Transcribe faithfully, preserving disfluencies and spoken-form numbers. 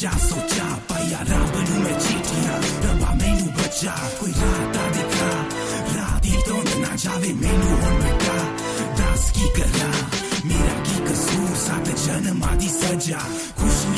सोचा सोचा पाया राह बनूं मैं चीटियां रब्बा मैनू बचा कोई रात आ दिखा रात ही तो ना जावे मैनू हुण बेटा दस की करा मेरा की कसूर साथ जन्म आदि सजा खुश